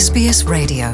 SBS Radio.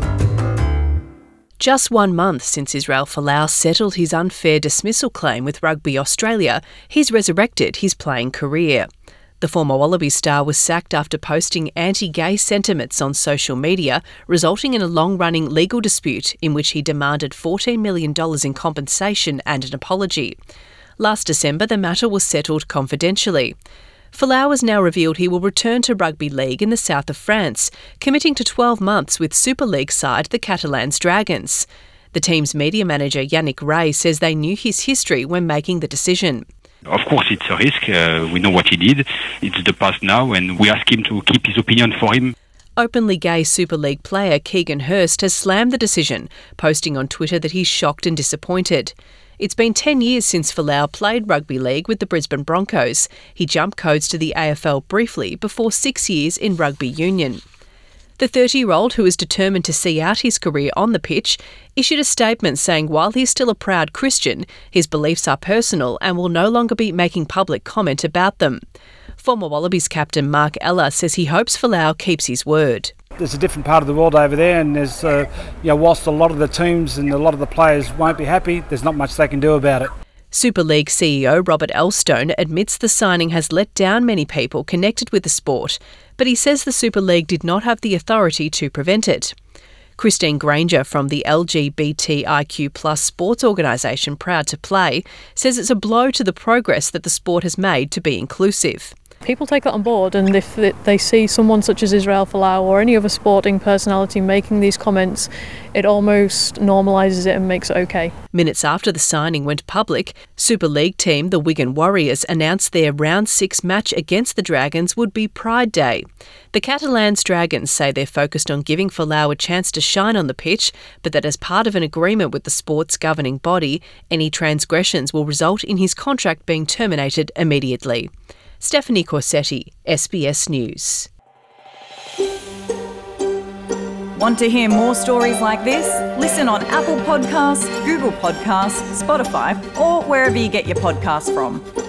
Just 1 month since Israel Folau settled his unfair dismissal claim with Rugby Australia, he's resurrected his playing career. The former Wallaby star was sacked after posting anti-gay sentiments on social media, resulting in a long-running legal dispute in which he demanded $14 million in compensation and an apology. Last December, the matter was settled confidentially. Folau has now revealed he will return to rugby league in the south of France, committing to 12 months with Super League side the Catalans Dragons. The team's media manager Yannick Ray says they knew his history when making the decision. Of course, it's a risk. We know what he did. It's the past now, and we ask him to keep his opinion for him. Openly gay Super League player Keegan Hurst has slammed the decision, posting on Twitter that he's shocked and disappointed. It's been 10 years since Folau played rugby league with the Brisbane Broncos. He jumped codes to the AFL briefly before 6 years in rugby union. The 30-year-old, who is determined to see out his career on the pitch, issued a statement saying while he's still a proud Christian, his beliefs are personal and will no longer be making public comment about them. Former Wallabies captain Mark Ella says he hopes Folau keeps his word. There's a different part of the world over there, and there's, whilst a lot of the teams and a lot of the players won't be happy, there's not much they can do about it. Super League CEO Robert Elstone admits the signing has let down many people connected with the sport, but he says the Super League did not have the authority to prevent it. Christine Granger from the LGBTIQ+ sports organisation Proud to Play says it's a blow to the progress that the sport has made to be inclusive. People take that on board, and if they see someone such as Israel Folau or any other sporting personality making these comments, it almost normalises it and makes it okay. Minutes after the signing went public, Super League team the Wigan Warriors announced their Round 6 match against the Dragons would be Pride Day. The Catalans Dragons say they're focused on giving Folau a chance to shine on the pitch, but that as part of an agreement with the sport's governing body, any transgressions will result in his contract being terminated immediately. Stephanie Corsetti, SBS News. Want to hear more stories like this? Listen on Apple Podcasts, Google Podcasts, Spotify, or wherever you get your podcasts from.